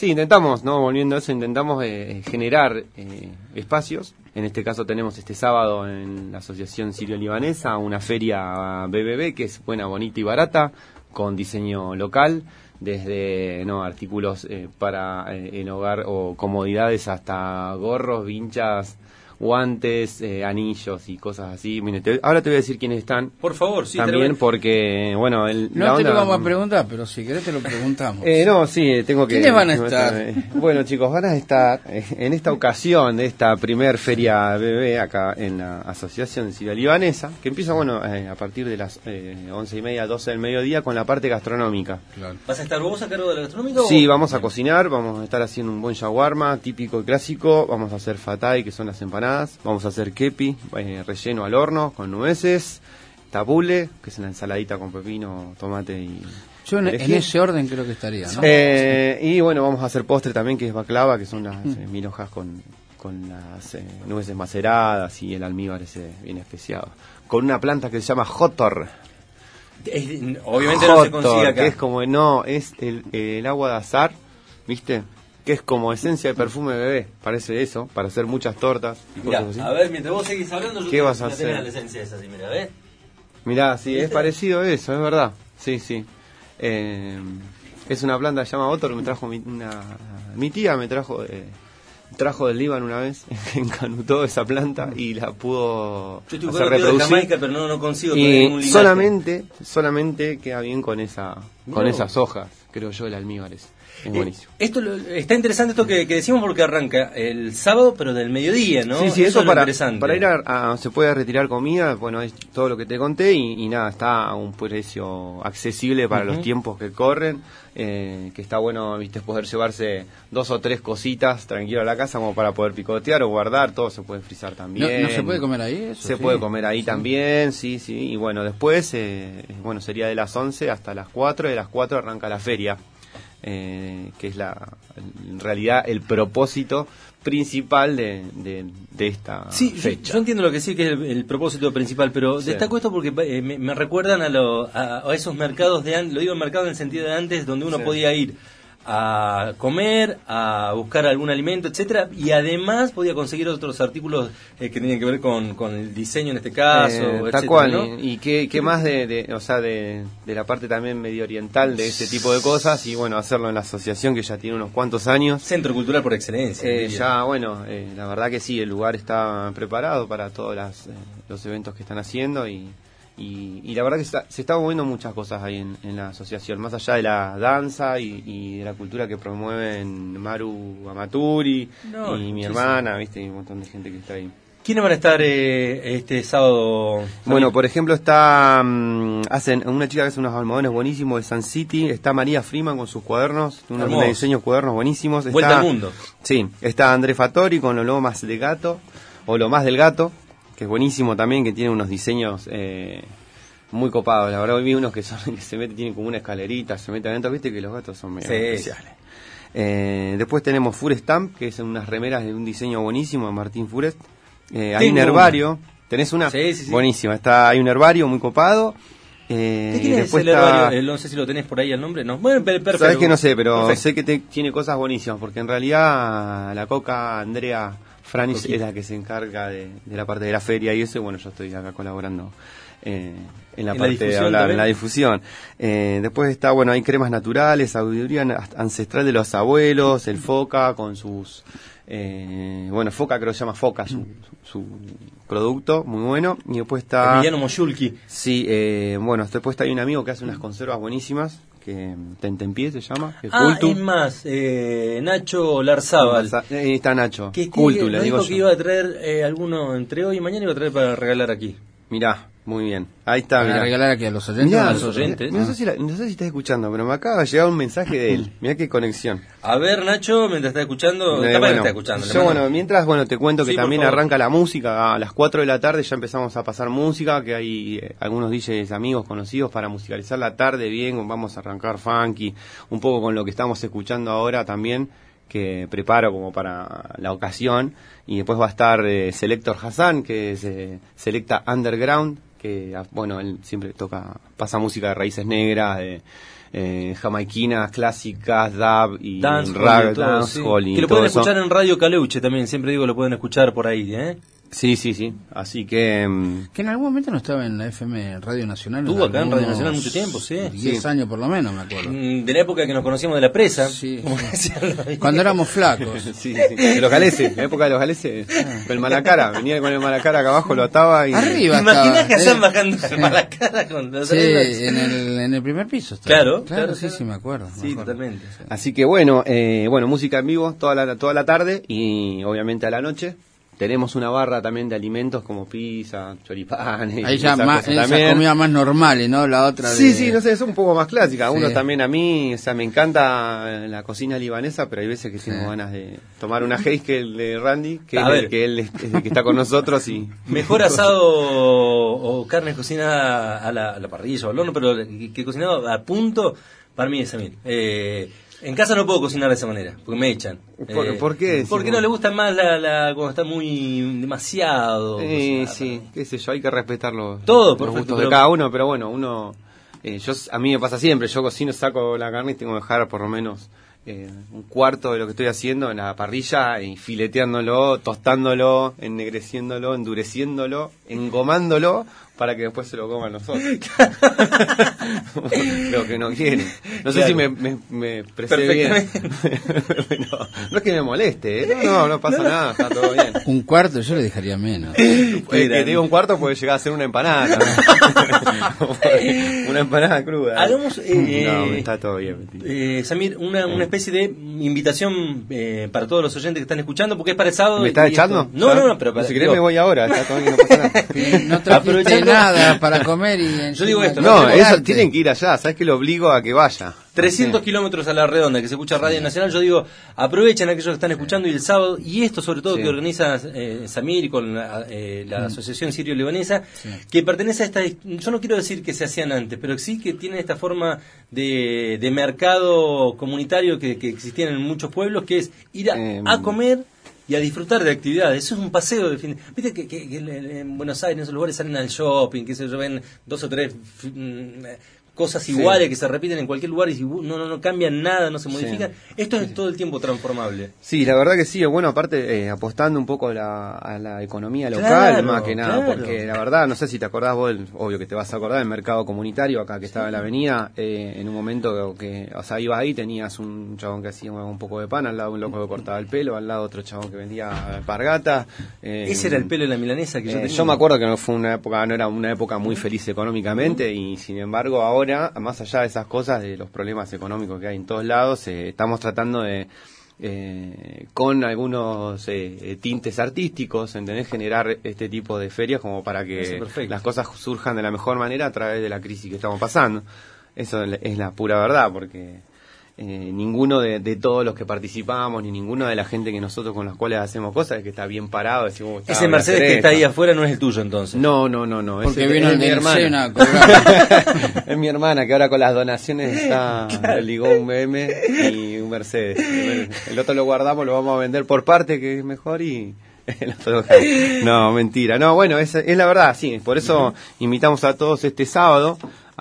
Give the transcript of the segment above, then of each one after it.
Sí, intentamos, ¿no? Volviendo a eso, intentamos generar espacios. En este caso tenemos este sábado en la Asociación Sirio-Libanesa una feria BBB que es buena, bonita y barata, con diseño local, desde artículos para el hogar o comodidades hasta gorros, vinchas, guantes, anillos y cosas así. Mire, ahora te voy a decir quiénes están. Por favor, sí. También porque, bueno... No te lo vamos a preguntar, pero si querés te lo preguntamos. No, sí, tengo que... ¿Quiénes van a estar? Bueno, chicos, van a estar en esta ocasión de esta primer feria BB acá en la Asociación Sirio-Libanesa, que empieza, a partir de las 11:30, 12 del mediodía con la parte gastronómica. Claro. ¿Vas a estar vos a cargo de la gastronómica? Sí, vamos a cocinar, vamos a estar haciendo un buen shawarma típico y clásico, vamos a hacer fatay, que son las empanadas, vamos a hacer kepi, relleno al horno con nueces, tabule, que es la ensaladita con pepino, tomate y... Yo en ese orden creo que estaría, ¿no? Y bueno, vamos a hacer postre también, que es baklava, que son las mil hojas con las nueces maceradas y el almíbar ese bien especiado. Con una planta que se llama jotor. Obviamente jotor, no se consigue acá. Que es como, es el agua de azar, ¿viste? Que es como esencia de perfume bebé, parece eso, para hacer muchas tortas y mirá, cosas así. A ver, mientras vos seguís hablando, ¿Qué vas a hacer? La esencia esa, así, mirá, Mirá, sí, ¿viste? es parecido a eso, es verdad. Sí. Es una planta que se llama Otor, me trajo mi tía me trajo del Líbano una vez, encanutó esa planta y la pudo hacer reproducir. De Jamaica, pero no consigo y solamente queda bien con esas hojas, creo yo, el almíbar es buenísimo. Está interesante esto que decimos porque arranca el sábado, pero del mediodía, ¿no? Sí, eso es para ir se puede retirar comida, es todo lo que te conté y nada, está a un precio accesible para los tiempos que corren, que está bueno, viste, poder llevarse 2 o 3 cositas tranquilo a la casa como para poder picotear o guardar, todo se puede frizar también. ¿No se puede comer ahí eso? Se puede comer ahí también, sí, y bueno, después, sería de las 11 hasta las 4, de las 4 arranca la feria. Que es en realidad el propósito principal de esta fecha. Yo entiendo lo que sí que es el propósito principal, pero destaco esto porque me recuerdan a esos mercados de antes, lo digo mercado en el sentido de antes, donde uno podía ir a comer, a buscar algún alimento, etcétera, y además podía conseguir otros artículos que tenían que ver con el diseño en este caso, etcétera, tal cual, ¿no? y qué más de la parte también medio oriental de este tipo de cosas, y bueno, hacerlo en la asociación que ya tiene unos cuantos años. Centro cultural por excelencia. La verdad que sí, el lugar está preparado para todos los eventos que están haciendo y la verdad que se está moviendo muchas cosas ahí en la asociación, más allá de la danza y de la cultura que promueven Maru Amaturi y mi hermana, viste, y un montón de gente que está ahí. ¿Quiénes van a estar este sábado? Bueno, por ejemplo, hacen una chica que hace unos almohadones buenísimos de Sun City, está María Freeman con sus cuadernos, unos diseños cuadernos buenísimos. Vuelta al mundo. Sí, está André Fattori con lo más de gato, o lo más del gato, que es buenísimo también, que tiene unos diseños muy copados. La verdad, hoy vi unos que tienen como una escalerita, se meten adentro, viste que los gatos son medio especiales. Después tenemos Furestamp, que son unas remeras de un diseño buenísimo de Martín Furest. Hay un herbario, tenés una buenísima, hay un herbario muy copado. ¿De quién es el herbario? No sé si lo tenés por ahí el nombre. No. Bueno, perfecto. Sabés que no sé, pero sé que tiene cosas buenísimas, porque en realidad la Coca Andrea Franis es la que se encarga de la parte de la feria y eso, bueno, yo estoy acá colaborando en la parte de hablar, en la difusión. Después está, hay cremas naturales, sabiduría ancestral de los abuelos, el Foca con sus... Foca creo que se llama Foca, su producto, muy bueno. Y después está... Emiliano Moyulki. Sí, después hay un amigo que hace unas conservas buenísimas, que Tentempié se llama. Es más, Nacho Larzábal. Está Nacho. Cultu, le digo yo. Que iba a traer alguno entre hoy y mañana, iba a traer para regalar aquí. Mirá, muy bien. Ahí está. ¿Para regalar aquí a los oyentes? Mirá, a los oyentes. No sé si estás escuchando, pero me acaba de llegar un mensaje de él. Mirá qué conexión. A ver, Nacho, mientras está escuchando, está escuchando. Mientras, te cuento que también arranca la música. A las 4 de la tarde ya empezamos a pasar música, que hay algunos DJs amigos conocidos para musicalizar la tarde bien. Vamos a arrancar funky, un poco con lo que estamos escuchando ahora también, que preparo como para la ocasión. Y después va a estar Selector Hassan, que es Selecta Underground, que él siempre pasa música de raíces negras, jamaiquinas, clásicas, dub y dancehall, dancehall y que lo todo pueden eso. escuchar en Radio Caleuche también, siempre digo, lo pueden escuchar por ahí, ¿eh? Sí. Así que... Que en algún momento no estaba en la FM Radio Nacional. Estuvo acá en Radio Nacional mucho tiempo, sí. 10 años por lo menos, me acuerdo. De la época que nos conocíamos de la presa. Sí. Como decían los- Cuando éramos flacos. Sí. De los galeses, la época de los galeses. El Malacara, venía con el Malacara acá abajo, lo ataba y... Arriba Imaginás estaba, que están bajando la cara con los Sí, relax. en el primer piso estaba. Claro. Sí, me acuerdo. Sí, totalmente. Así que bueno, música en vivo toda la tarde y obviamente a la noche. Tenemos una barra también de alimentos como pizza, choripanes. Ahí y ya esas más, cosas esas también. comidas más normales, ¿no? La otra Sí, no sé, es un poco más clásica. Sí. Uno también a mí, o sea, me encanta la cocina libanesa, pero hay veces que tengo ganas de tomar una Heyskel de Randy, que A es ver. el que él es el que está con nosotros y... Mejor asado o carne cocinada a la parrilla o al horno, pero que cocinado a punto, para mí es a mí. En casa no puedo cocinar de esa manera, porque me echan. ¿Por qué? Porque no le gusta más cuando está muy demasiado. Sí, qué sé yo, hay que respetarlo. Todo, los perfecto, gustos pero- de cada uno, pero bueno, a mí me pasa siempre, yo cocino, saco la carne y tengo que dejar por lo menos un cuarto de lo que estoy haciendo en la parrilla y fileteándolo, tostándolo, ennegreciéndolo, endureciéndolo, engomándolo para que después se lo coman los otros. Lo que no quieren. No sé Claro. si me expresé bien. No es que me moleste, ¿eh? No pasa nada, está todo bien. Un cuarto yo le dejaría menos. Que te digo un cuarto puede llegar a ser una empanada. Una empanada cruda. Hagamos, No, está todo bien. Samir, una especie de invitación para todos los oyentes que están escuchando, porque es para el sábado. ¿Me estás y echando? esto- No, pero para, si querés me voy ahora, está todo bien, no pasa nada. No trajiste Aprovechando- nada para comer y... Yo digo esto, No, tenemos eso tienen que ir allá, ¿sabes que lo obligo a que vaya? 300 kilómetros a la redonda que se escucha Radio Nacional. Yo digo, aprovechen aquellos que están escuchando y el sábado, y esto sobre todo Sí. que organiza Samir con la Asociación Sirio-Libanesa, que pertenece a esta, yo no quiero decir que se hacían antes, pero sí que tienen esta forma de mercado comunitario que existía en muchos pueblos, que es ir a comer y a disfrutar de actividades. Eso es un paseo de fin. Viste que en Buenos Aires, en esos lugares, salen al shopping, que se ven 2 o 3 cosas iguales que se repiten en cualquier lugar y no cambian nada, no se modifican. Esto es todo el tiempo transformable. Sí, la verdad que sí, bueno, aparte apostando un poco a la economía local, Claro, más que nada, claro. porque la verdad, no sé si te acordás vos, obvio que te vas a acordar, del mercado comunitario acá que estaba en la avenida, en un momento que, o sea, ibas ahí, tenías un chabón que hacía un poco de pan, al lado un loco que cortaba el pelo, al lado otro chabón que vendía alpargata. Ese era el pelo de la milanesa que yo tenía. Yo me acuerdo que no era una época muy feliz económicamente y sin embargo ahora, más allá de esas cosas, de los problemas económicos que hay en todos lados, estamos tratando de, con algunos tintes artísticos, ¿entendés? Generar este tipo de ferias como para que las cosas surjan de la mejor manera a través de la crisis que estamos pasando. Eso es la pura verdad, porque ninguno de todos los que participamos, ni ninguno de la gente que nosotros con los cuales hacemos cosas es que está bien parado. Decimos, Ese Mercedes que está ahí afuera no es el tuyo entonces. No. Porque Ese vino es el mi de hermana. Sena a cobrar. Es mi hermana que ahora con las donaciones le ligó un BM y un Mercedes. El otro lo guardamos, lo vamos a vender por parte, que es mejor, y el otro no, mentira. No, bueno, es la verdad, sí. Por eso invitamos a todos este sábado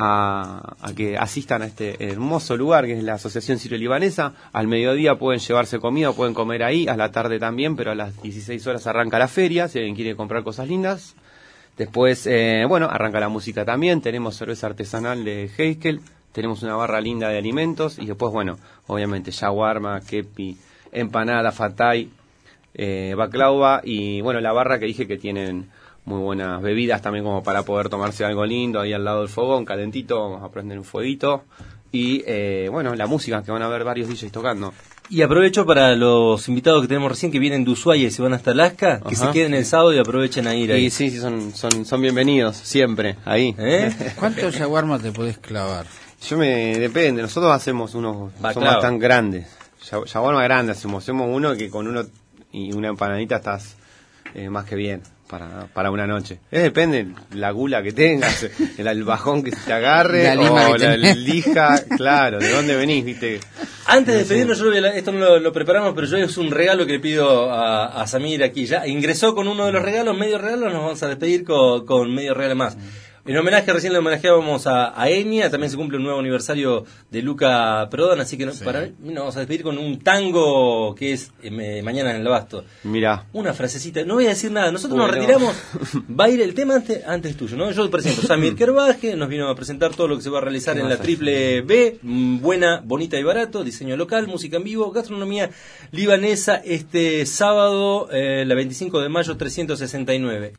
a que asistan a este hermoso lugar que es la Asociación Sirio-Libanesa. Al mediodía pueden llevarse comida, pueden comer ahí, a la tarde también, pero a las 16 horas arranca la feria, si alguien quiere comprar cosas lindas. Después, arranca la música también, tenemos cerveza artesanal de Heyskel, tenemos una barra linda de alimentos y después, obviamente, shawarma, kepi, empanada, fatay, baklava y, la barra que dije que tienen muy buenas bebidas también como para poder tomarse algo lindo ahí al lado del fogón, calentito, vamos a prender un fueguito y, la música, que van a haber varios DJs tocando. Y aprovecho para los invitados que tenemos recién que vienen de Ushuaia y se van hasta Alaska, que se queden el sábado y aprovechen a ir ahí. Y sí, son bienvenidos, siempre, ahí. ¿Cuántos shawarmas te podés clavar? Depende, nosotros hacemos unos, son más tan grandes, shawarma grande hacemos uno que con uno y una empanadita estás más que bien para una noche. Depende la gula que tengas, el bajón que te agarre o la lija, claro, de dónde venís, viste. Antes de despedirnos, esto no lo preparamos, pero yo es un regalo que le pido a Samir aquí. Ya ingresó con uno de los regalos, medio regalo, nos vamos a despedir con medio regalo más. En homenaje, recién le homenajeábamos a Enya, también se cumple un nuevo aniversario de Luca Prodan, así que para mí nos vamos a despedir con un tango que es mañana en el Abasto. Mirá. Una frasecita, no voy a decir nada, nosotros nos retiramos, va a ir el tema antes tuyo, ¿no? Yo presento Samir Kerbaje, nos vino a presentar todo lo que se va a realizar en la Triple B, buena, bonita y barato, diseño local, música en vivo, gastronomía libanesa, este sábado, la 25 de mayo, 369.